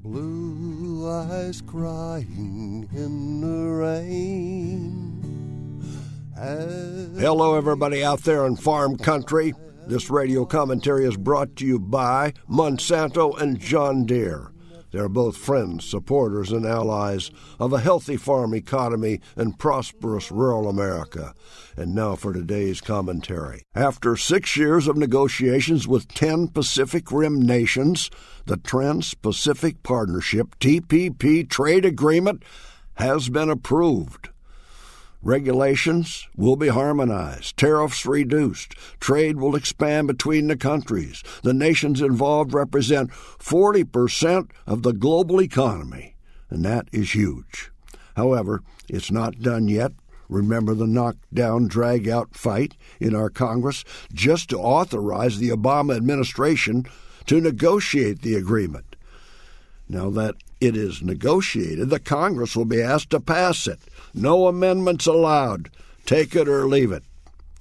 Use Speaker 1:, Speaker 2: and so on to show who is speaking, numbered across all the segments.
Speaker 1: Blue eyes crying in the rain.
Speaker 2: Hello, everybody out there in farm country. This radio commentary is brought to you by Monsanto and John Deere. They're both friends, supporters, and allies of a healthy farm economy and prosperous rural America. And now for today's commentary. After 6 years of negotiations with 10 Pacific Rim nations, the Trans-Pacific Partnership, TPP, trade agreement has been approved. Regulations will be harmonized, tariffs reduced, trade will expand between the countries. The nations involved represent 40% of the global economy, and that is huge. However, it's not done yet. Remember the knockdown, drag-out fight in our Congress just to authorize the Obama administration to negotiate the agreement. Now that it is negotiated, the Congress will be asked to pass it. No amendments allowed. Take it or leave it.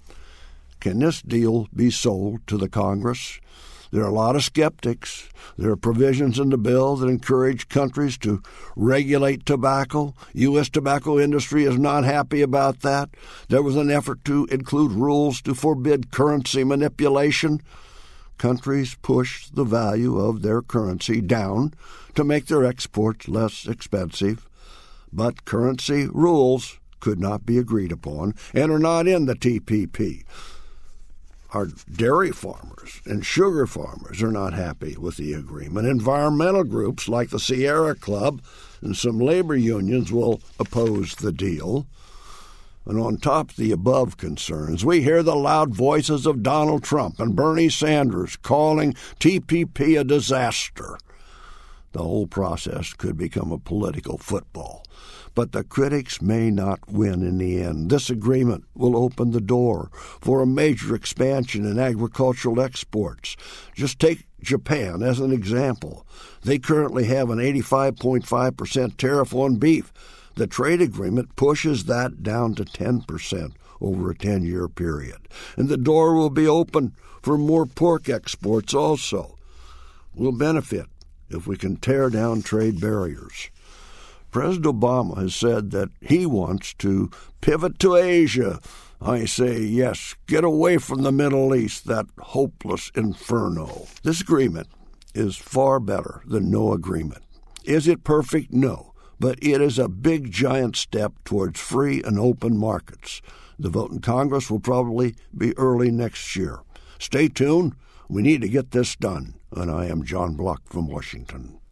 Speaker 2: Can this deal be sold to the Congress? There are a lot of skeptics. There are provisions in the bill that encourage countries to regulate tobacco. U.S. tobacco industry is not happy about that. There was an effort to include rules to forbid currency manipulation. Countries push the value of their currency down to make their exports less expensive. But currency rules could not be agreed upon and are not in the TPP. Our dairy farmers and sugar farmers are not happy with the agreement. Environmental groups like the Sierra Club and some labor unions will oppose the deal. And on top of the above concerns, we hear the loud voices of Donald Trump and Bernie Sanders calling TPP a disaster. The whole process could become a political football. But the critics may not win in the end. This agreement will open the door for a major expansion in agricultural exports. Just take Japan as an example. They currently have an 85.5% tariff on beef. The trade agreement pushes that down to 10% over a 10-year period. And the door will be open for more pork exports also. We'll benefit if we can tear down trade barriers. President Obama has said that he wants to pivot to Asia. I say, yes, get away from the Middle East, that hopeless inferno. This agreement is far better than no agreement. Is it perfect? No. But it is a big, giant step towards free and open markets. The vote in Congress will probably be early next year. Stay tuned. We need to get this done. And I am John Block from Washington.